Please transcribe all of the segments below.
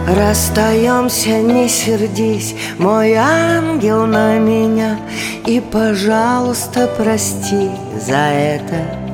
Расстаемся, не сердись, мой ангел, на меня, и, пожалуйста, прости за это.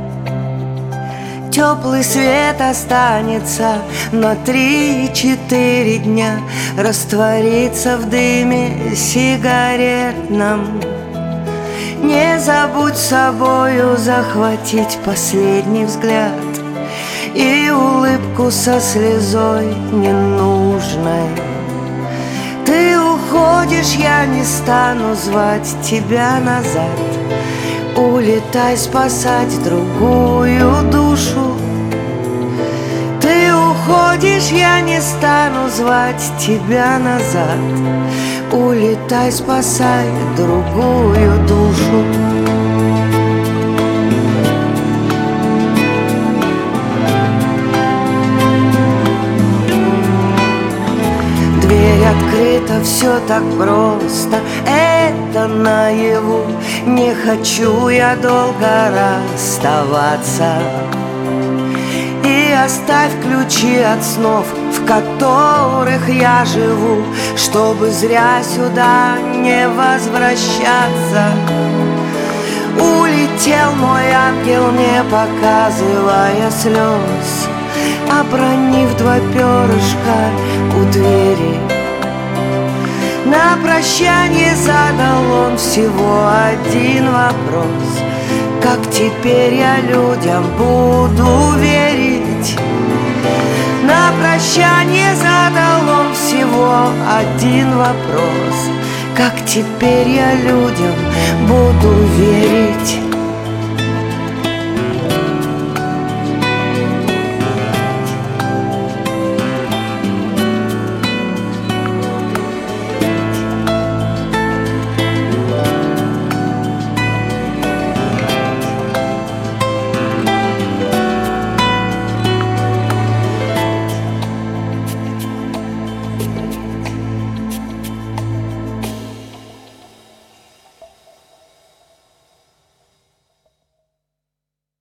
Теплый свет останется на 3-4 дня, растворится в дыме сигаретном. Не забудь с собою захватить последний взгляд и улыбку со слезой ненужной. Ты уходишь, я не стану звать тебя назад. Улетай спасать другую душу. Ты уходишь, я не стану звать тебя назад. Улетай спасать другую душу. Дверь открыта, все так просто, это наяву. Не хочу я долго расставаться. И оставь ключи от снов, в которых я живу, чтобы зря сюда не возвращаться. Улетел мой ангел, не показывая слез, обронив 2 перышка у двери. На прощание задал он всего один вопрос: как теперь я людям буду верить? На прощание задал он всего один вопрос: как теперь я людям буду верить?